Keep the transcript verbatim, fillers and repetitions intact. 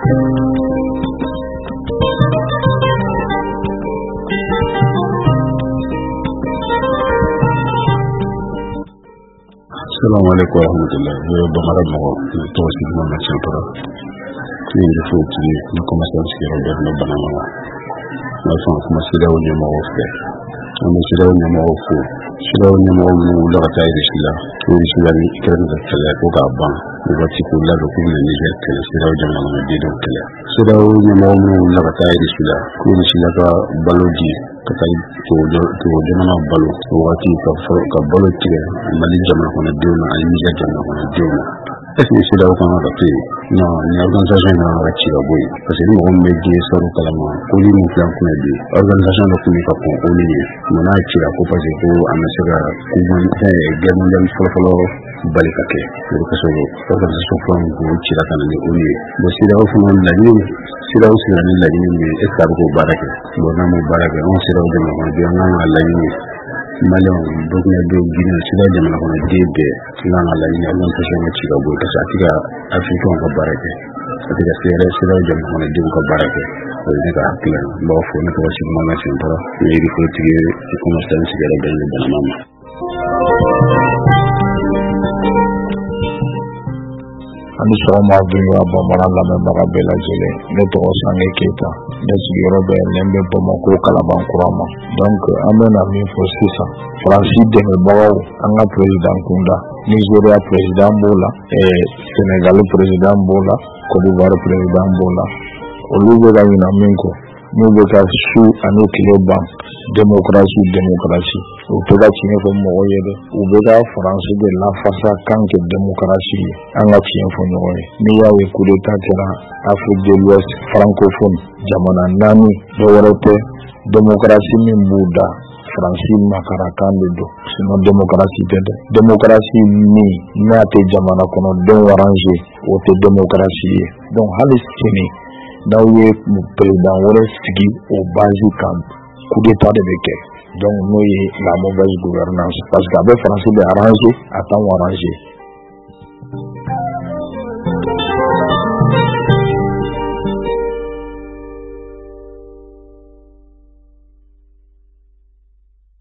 Assalamu alaikum warahmatullahi bamara mo to ci mo na ci para ni de fo ci ni ko ma sa ci ro def na banama na fa ko ma ci daw ni mo wofe mo ci daw ni mo wofe ci daw ni mo mo la ta iri sila ko ci la ni kere da kala ko ga ban ni ba ci ko la ko ni ni je kala ci daw jama na de do kala ci daw ni mo mo la ta iri sila ko ni ci la ga baloji ka tay to to jama na balo wati ka ka balo ci mali jama ko na de na ay mi ja jama ko na de na est-ce que c'est là où on a fait non une organisation na ra ci la boy parce que mo me di so kala ma ko ni mo plan ko di organisation na ko ni ka ko o ni mo na ci la ko parce que am na sira ko mon eh gemu dem folo folo bali ka ke ko so organisation plan ko ci la tan ni o ni do sira o fon la ni sira o sira ni la ni ni e ka ko barake do na mo barake on sira o de mo di na la ni malon dogna do gina sira de mo na de de na la ni organisation ci ga boy ka sa tiga afrika ko barake tiga sira sira de mo na de ko barake ko ni ka akila mo fo na ko ci mo na ci ndara ni ri ko tige ko mo stan ci ga de de na mama ani sɔgɔma dunya bamara lamɛnbaga bɛɛ lajɛlen ne tɔgɔ Sange Keyita ne sigiyɔrɔ bɛ nen bɛ Bamako Kalabankura ma donc an bɛna min fɔ sisan Faransi dɛmɛbagaw an ka président kunda Nigeria président b'o la Senegal président b'o la Côte d'Ivoire président b'o la olu bɛ ka ɲina min kɔ n'u bɛ ka su ani tile ban démocratie démocratie u tɛ ka tiɲɛ fɔ mɔgɔ ye dɛ u bɛ ka Faransi de lafasa kan kɛ démocratie ye an ka tiɲɛ fɔ ɲɔgɔn ye n'i y'a ye coup d'état kɛra Afrique de l'Ouest francophone jamana naani dɔ wɛrɛ tɛ démocratie min b'u da Faransi makarakan de don sinon démocratie tɛ dɛ démocratie min n'a tɛ jamana kɔnɔdenw arrangé o tɛ démocratie ye donc hali sini n'aw ye président wɛrɛ sigi o base kan coup d'état de bɛ kɛ donc n'o ye la mauvaise gouvernance parce que a bɛ Faransi de arrangé a t'anw arrangé